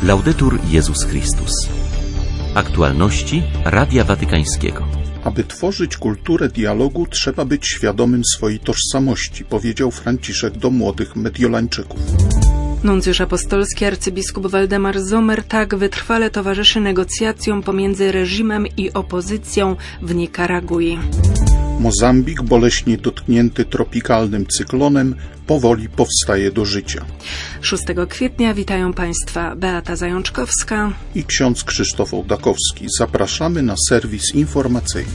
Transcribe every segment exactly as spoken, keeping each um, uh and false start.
Laudetur Jezus Chrystus. Aktualności Radia Watykańskiego. Aby tworzyć kulturę dialogu, trzeba być świadomym swojej tożsamości, powiedział Franciszek do młodych Mediolańczyków. Nuncjusz apostolski arcybiskup Waldemar Zomer tak wytrwale towarzyszy negocjacjom pomiędzy reżimem i opozycją w Nikaragui. Mozambik, boleśnie dotknięty tropikalnym cyklonem, powoli powstaje do życia. szóstego kwietnia witają Państwa Beata Zajączkowska i ksiądz Krzysztof Ołdakowski. Zapraszamy na serwis informacyjny.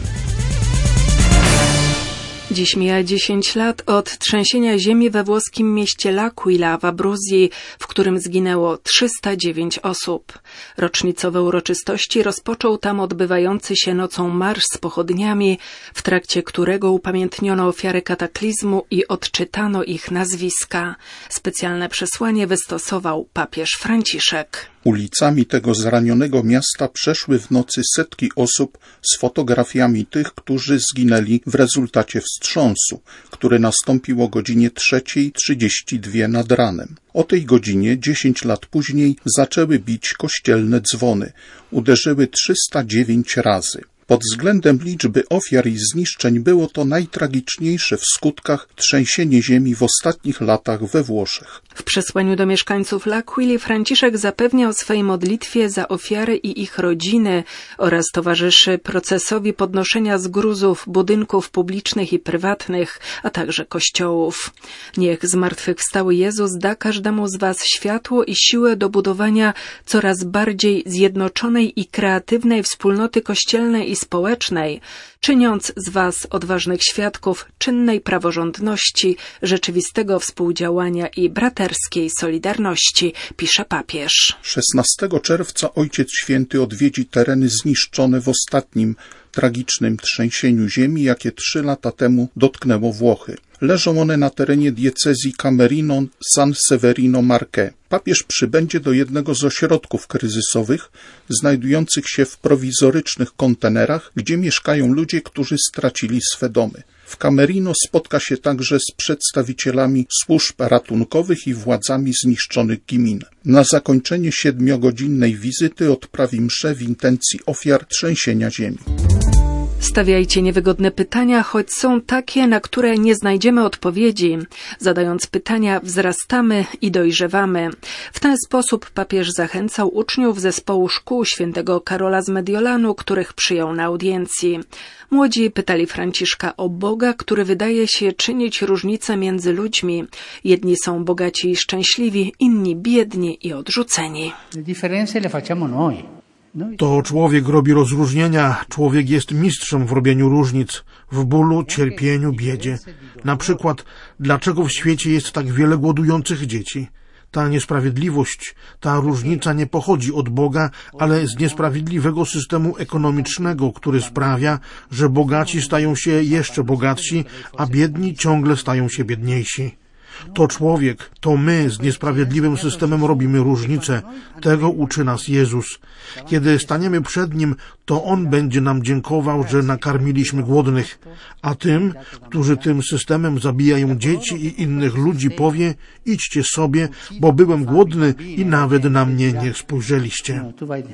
Dziś mija dziesięć lat od trzęsienia ziemi we włoskim mieście L'Aquila w Abruzji, w którym zginęło trzysta dziewięć osób. Rocznicowe uroczystości rozpoczął tam odbywający się nocą marsz z pochodniami, w trakcie którego upamiętniono ofiary kataklizmu i odczytano ich nazwiska. Specjalne przesłanie wystosował papież Franciszek. Ulicami tego zranionego miasta przeszły w nocy setki osób z fotografiami tych, którzy zginęli w rezultacie wstrząsu, który nastąpił o godzinie trzeciej trzydzieści dwie nad ranem. O tej godzinie, dziesięć lat później, zaczęły bić kościelne dzwony. Uderzyły trzysta dziewięć razy. Pod względem liczby ofiar i zniszczeń było to najtragiczniejsze w skutkach trzęsienie ziemi w ostatnich latach we Włoszech. W przesłaniu do mieszkańców L'Aquili Franciszek zapewnia o swej modlitwie za ofiary i ich rodziny oraz towarzyszy procesowi podnoszenia z gruzów budynków publicznych i prywatnych, a także kościołów. Niech zmartwychwstały Jezus da każdemu z was światło i siłę do budowania coraz bardziej zjednoczonej i kreatywnej wspólnoty kościelnej i społecznej, czyniąc z was odważnych świadków czynnej praworządności, rzeczywistego współdziałania i braterskiej solidarności, pisze papież. szesnastego czerwca Ojciec Święty odwiedzi tereny zniszczone w ostatnim tragicznym trzęsieniu ziemi, jakie trzy lata temu dotknęło Włochy. Leżą one na terenie diecezji Camerino-San Severino-Marche. Papież przybędzie do jednego z ośrodków kryzysowych, znajdujących się w prowizorycznych kontenerach, gdzie mieszkają ludzie, którzy stracili swe domy. W Camerino spotka się także z przedstawicielami służb ratunkowych i władzami zniszczonych gmin. Na zakończenie siedmiogodzinnej wizyty odprawi mszę w intencji ofiar trzęsienia ziemi. Stawiajcie niewygodne pytania, choć są takie, na które nie znajdziemy odpowiedzi. Zadając pytania, wzrastamy i dojrzewamy. W ten sposób papież zachęcał uczniów zespołu szkół świętego Karola z Mediolanu, których przyjął na audiencji. Młodzi pytali Franciszka o Boga, który wydaje się czynić różnicę między ludźmi. Jedni są bogaci i szczęśliwi, inni biedni i odrzuceni. To człowiek robi rozróżnienia, człowiek jest mistrzem w robieniu różnic, w bólu, cierpieniu, biedzie. Na przykład, dlaczego w świecie jest tak wiele głodujących dzieci? Ta niesprawiedliwość, ta różnica nie pochodzi od Boga, ale z niesprawiedliwego systemu ekonomicznego, który sprawia, że bogaci stają się jeszcze bogatsi, a biedni ciągle stają się biedniejsi. To człowiek, to my z niesprawiedliwym systemem robimy różnicę. Tego uczy nas Jezus. Kiedy staniemy przed Nim, to On będzie nam dziękował, że nakarmiliśmy głodnych. A tym, którzy tym systemem zabijają dzieci i innych ludzi, powie: idźcie sobie, bo byłem głodny i nawet na mnie nie spojrzeliście.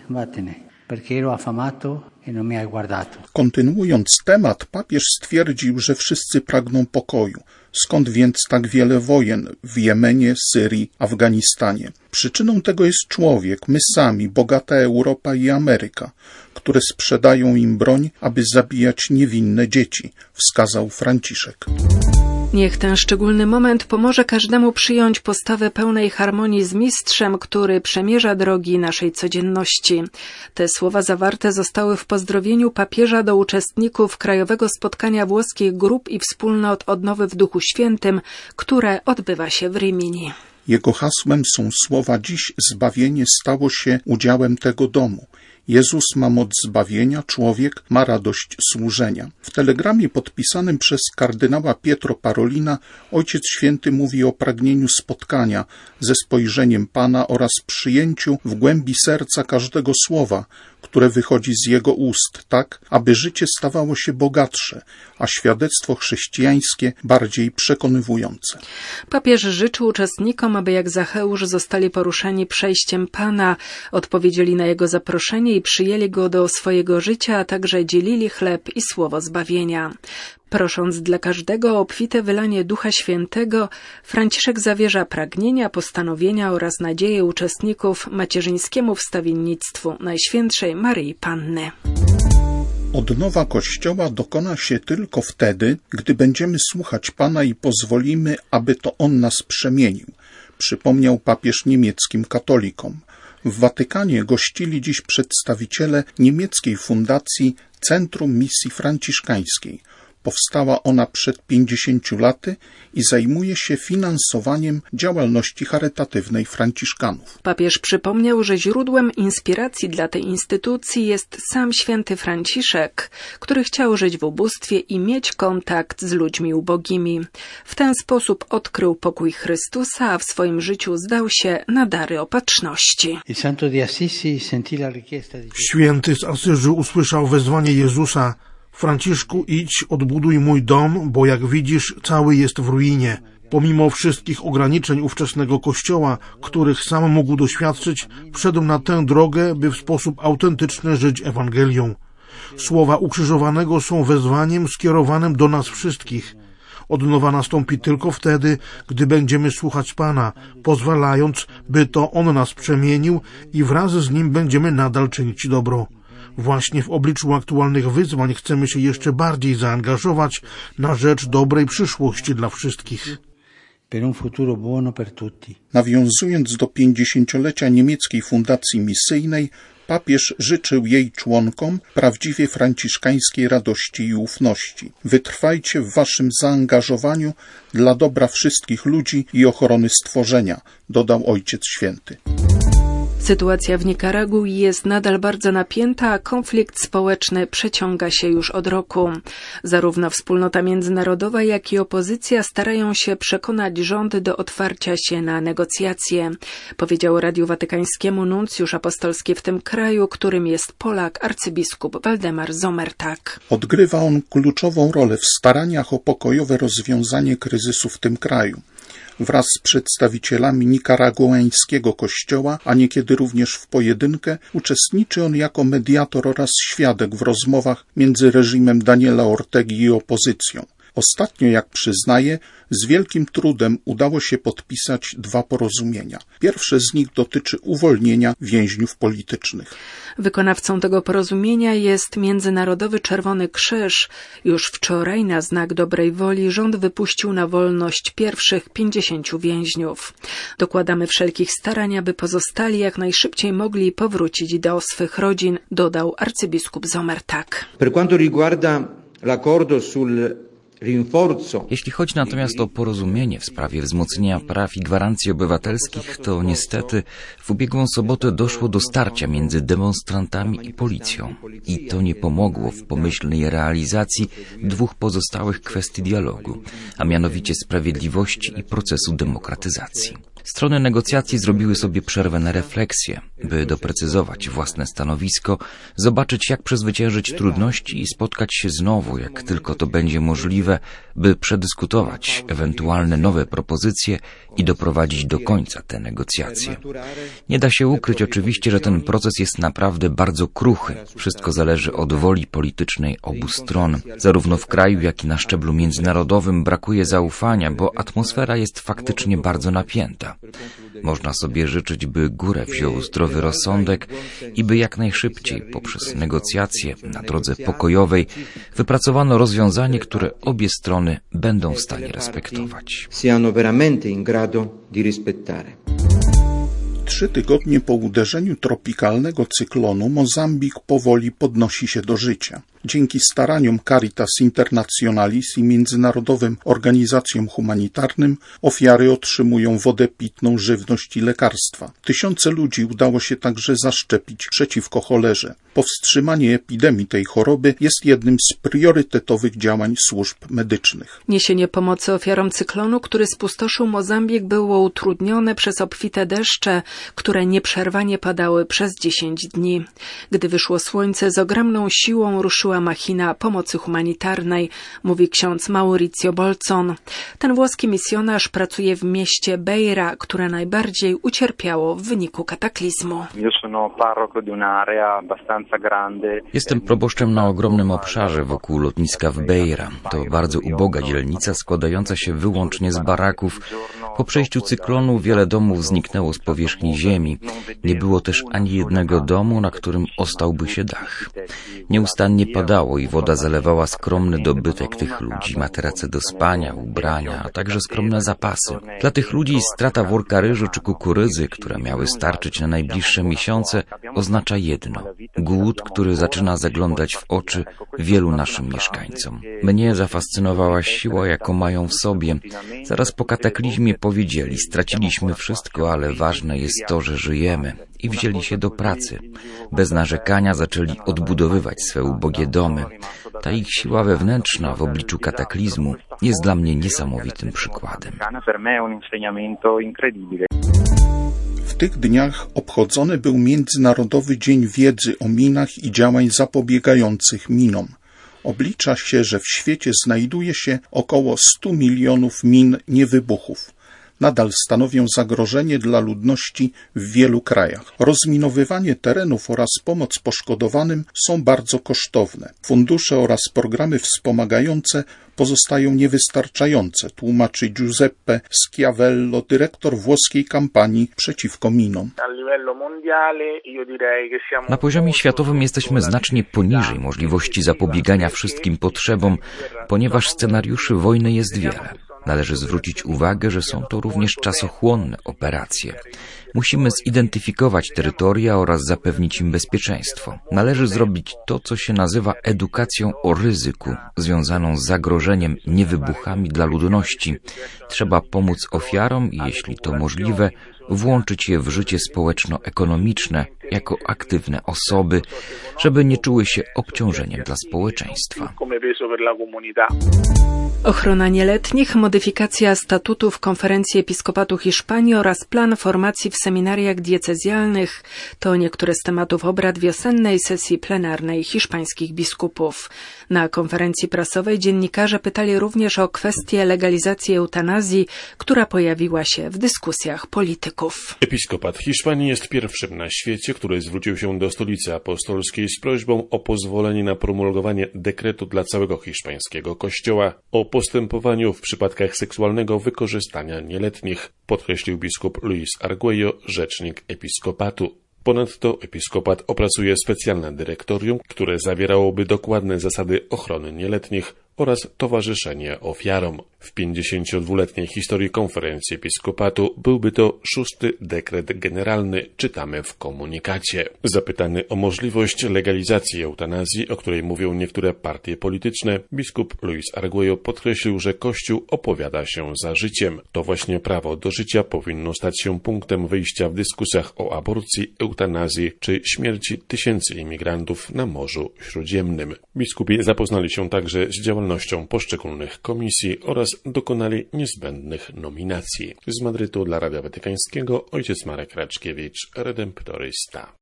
Kontynuując temat, papież stwierdził, że wszyscy pragną pokoju. Skąd więc tak wiele wojen w Jemenie, Syrii, Afganistanie? Przyczyną tego jest człowiek, my sami, bogata Europa i Ameryka, które sprzedają im broń, aby zabijać niewinne dzieci, wskazał Franciszek. Niech ten szczególny moment pomoże każdemu przyjąć postawę pełnej harmonii z Mistrzem, który przemierza drogi naszej codzienności. Te słowa zawarte zostały w pozdrowieniu papieża do uczestników krajowego spotkania włoskich grup i wspólnot Odnowy w Duchu Świętym, które odbywa się w Rimini. Jego hasłem są słowa: dziś zbawienie stało się udziałem tego domu. Jezus ma moc zbawienia, człowiek ma radość służenia. W telegramie podpisanym przez kardynała Pietro Parolina Ojciec Święty mówi o pragnieniu spotkania ze spojrzeniem Pana oraz przyjęciu w głębi serca każdego słowa, które wychodzi z jego ust, tak, aby życie stawało się bogatsze, a świadectwo chrześcijańskie bardziej przekonywujące. Papież życzył uczestnikom, aby jak Zacheusz zostali poruszeni przejściem Pana, odpowiedzieli na jego zaproszenie i przyjęli go do swojego życia, a także dzielili chleb i słowo zbawienia. Prosząc dla każdego o obfite wylanie Ducha Świętego, Franciszek zawierza pragnienia, postanowienia oraz nadzieje uczestników macierzyńskiemu wstawiennictwu Najświętszej Maryi Panny. Odnowa Kościoła dokona się tylko wtedy, gdy będziemy słuchać Pana i pozwolimy, aby to On nas przemienił, przypomniał papież niemieckim katolikom. W Watykanie gościli dziś przedstawiciele niemieckiej fundacji Centrum Misji Franciszkańskiej. Powstała ona przed pięćdziesięciu laty i zajmuje się finansowaniem działalności charytatywnej franciszkanów. Papież przypomniał, że źródłem inspiracji dla tej instytucji jest sam święty Franciszek, który chciał żyć w ubóstwie i mieć kontakt z ludźmi ubogimi. W ten sposób odkrył pokój Chrystusa, a w swoim życiu zdał się na dary opatrzności. Święty z Asyżu usłyszał wezwanie Jezusa: Franciszku, idź, odbuduj mój dom, bo jak widzisz, cały jest w ruinie. Pomimo wszystkich ograniczeń ówczesnego Kościoła, których sam mógł doświadczyć, wszedł na tę drogę, by w sposób autentyczny żyć Ewangelią. Słowa ukrzyżowanego są wezwaniem skierowanym do nas wszystkich. Odnowa nastąpi tylko wtedy, gdy będziemy słuchać Pana, pozwalając, by to On nas przemienił i wraz z Nim będziemy nadal czynić dobro. Właśnie w obliczu aktualnych wyzwań chcemy się jeszcze bardziej zaangażować na rzecz dobrej przyszłości dla wszystkich. Nawiązując do pięćdziesięciolecia niemieckiej fundacji misyjnej, papież życzył jej członkom prawdziwie franciszkańskiej radości i ufności. Wytrwajcie w waszym zaangażowaniu dla dobra wszystkich ludzi i ochrony stworzenia, dodał Ojciec Święty. Sytuacja w Nikaragui jest nadal bardzo napięta, a konflikt społeczny przeciąga się już od roku. Zarówno wspólnota międzynarodowa, jak i opozycja starają się przekonać rząd do otwarcia się na negocjacje, powiedział Radiu Watykańskiemu nuncjusz apostolski w tym kraju, którym jest Polak arcybiskup Waldemar Zomertak. Odgrywa on kluczową rolę w staraniach o pokojowe rozwiązanie kryzysu w tym kraju. Wraz z przedstawicielami nikaraguańskiego kościoła, a niekiedy również w pojedynkę, uczestniczy on jako mediator oraz świadek w rozmowach między reżimem Daniela Ortegi i opozycją. Ostatnio, jak przyznaje, z wielkim trudem udało się podpisać dwa porozumienia. Pierwsze z nich dotyczy uwolnienia więźniów politycznych. Wykonawcą tego porozumienia jest Międzynarodowy Czerwony Krzyż. Już wczoraj na znak dobrej woli rząd wypuścił na wolność pierwszych pięćdziesięciu więźniów. Dokładamy wszelkich starań, aby pozostali jak najszybciej mogli powrócić do swych rodzin, dodał arcybiskup Zomertak. Per quanto riguarda l'accordo sul Jeśli chodzi natomiast o porozumienie w sprawie wzmocnienia praw i gwarancji obywatelskich, to niestety w ubiegłą sobotę doszło do starcia między demonstrantami i policją. I to nie pomogło w pomyślnej realizacji dwóch pozostałych kwestii dialogu, a mianowicie sprawiedliwości i procesu demokratyzacji. Strony negocjacji zrobiły sobie przerwę na refleksję, by doprecyzować własne stanowisko, zobaczyć, jak przezwyciężyć trudności i spotkać się znowu, jak tylko to będzie możliwe, by przedyskutować ewentualne nowe propozycje i doprowadzić do końca te negocjacje. Nie da się ukryć oczywiście, że ten proces jest naprawdę bardzo kruchy. Wszystko zależy od woli politycznej obu stron. Zarówno w kraju, jak i na szczeblu międzynarodowym brakuje zaufania, bo atmosfera jest faktycznie bardzo napięta. Można sobie życzyć, by górę wziął zdrowy rozsądek i by jak najszybciej poprzez negocjacje na drodze pokojowej wypracowano rozwiązanie, które obie strony będą w stanie respektować. Trzy tygodnie po uderzeniu tropikalnego cyklonu Mozambik powoli podnosi się do życia. Dzięki staraniom Caritas Internationalis i międzynarodowym organizacjom humanitarnym ofiary otrzymują wodę pitną, żywność i lekarstwa. Tysiące ludzi udało się także zaszczepić przeciwko cholerze. Powstrzymanie epidemii tej choroby jest jednym z priorytetowych działań służb medycznych. Niesienie pomocy ofiarom cyklonu, który spustoszył Mozambik, było utrudnione przez obfite deszcze, które nieprzerwanie padały przez dziesięć dni. Gdy wyszło słońce, z ogromną siłą ruszyła machina pomocy humanitarnej, mówi ksiądz Maurizio Bolzon. Ten włoski misjonarz pracuje w mieście Beira, które najbardziej ucierpiało w wyniku kataklizmu. Jestem proboszczem na ogromnym obszarze wokół lotniska w Beira. To bardzo uboga dzielnica składająca się wyłącznie z baraków. Po przejściu cyklonu wiele domów zniknęło z powierzchni ziemi. Nie było też ani jednego domu, na którym ostałby się dach. Nieustannie padało i woda zalewała skromny dobytek tych ludzi, materace do spania, ubrania, a także skromne zapasy. Dla tych ludzi strata worka ryżu czy kukurydzy, które miały starczyć na najbliższe miesiące, oznacza jedno – głód, który zaczyna zaglądać w oczy wielu naszym mieszkańcom. Mnie zafascynowała siła, jaką mają w sobie. Zaraz po kataklizmie powiedzieli, straciliśmy wszystko, ale ważne jest to, że żyjemy. I wzięli się do pracy. Bez narzekania zaczęli odbudowywać swe ubogie domy. Ta ich siła wewnętrzna w obliczu kataklizmu jest dla mnie niesamowitym przykładem. W tych dniach obchodzony był Międzynarodowy Dzień Wiedzy o minach i działań zapobiegających minom. Oblicza się, że w świecie znajduje się około stu milionów min niewybuchów. Nadal stanowią zagrożenie dla ludności w wielu krajach. Rozminowywanie terenów oraz pomoc poszkodowanym są bardzo kosztowne. Fundusze oraz programy wspomagające pozostają niewystarczające, tłumaczy Giuseppe Schiavello, dyrektor włoskiej kampanii przeciwko minom. Na poziomie światowym jesteśmy znacznie poniżej możliwości zapobiegania wszystkim potrzebom, ponieważ scenariuszy wojny jest wiele. Należy zwrócić uwagę, że są to również czasochłonne operacje. Musimy zidentyfikować terytoria oraz zapewnić im bezpieczeństwo. Należy zrobić to, co się nazywa edukacją o ryzyku, związaną z zagrożeniem niewybuchami dla ludności. Trzeba pomóc ofiarom i, jeśli to możliwe, włączyć je w życie społeczno-ekonomiczne jako aktywne osoby, żeby nie czuły się obciążeniem dla społeczeństwa. Ochrona nieletnich, modyfikacja statutów Konferencji Episkopatu Hiszpanii oraz plan formacji w seminariach diecezjalnych to niektóre z tematów obrad wiosennej sesji plenarnej hiszpańskich biskupów. Na konferencji prasowej dziennikarze pytali również o kwestię legalizacji eutanazji, która pojawiła się w dyskusjach polityków. Episkopat Hiszpanii jest pierwszym na świecie, który zwrócił się do Stolicy Apostolskiej z prośbą o pozwolenie na promulgowanie dekretu dla całego hiszpańskiego kościoła o postępowaniu w przypadkach seksualnego wykorzystania nieletnich, podkreślił biskup Luis Arguello, rzecznik episkopatu. Ponadto episkopat opracuje specjalne dyrektorium, które zawierałoby dokładne zasady ochrony nieletnich oraz towarzyszenie ofiarom. W pięćdziesięciodwuletniej historii konferencji episkopatu byłby to szósty dekret generalny, czytamy w komunikacie. Zapytany o możliwość legalizacji eutanazji, o której mówią niektóre partie polityczne, biskup Luis Arguello podkreślił, że Kościół opowiada się za życiem. To właśnie prawo do życia powinno stać się punktem wyjścia w dyskusjach o aborcji, eutanazji czy śmierci tysięcy imigrantów na Morzu Śródziemnym. Biskupi zapoznali się także z działalnością poszczególnych komisji oraz dokonali niezbędnych nominacji. Z Madrytu dla Radia Watykańskiego ojciec Marek Raczkiewicz, redemptorysta.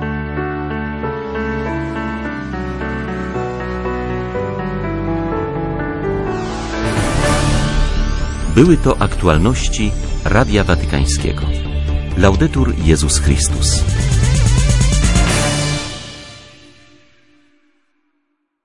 Były to aktualności Radia Watykańskiego. Laudetur Jezus Chrystus.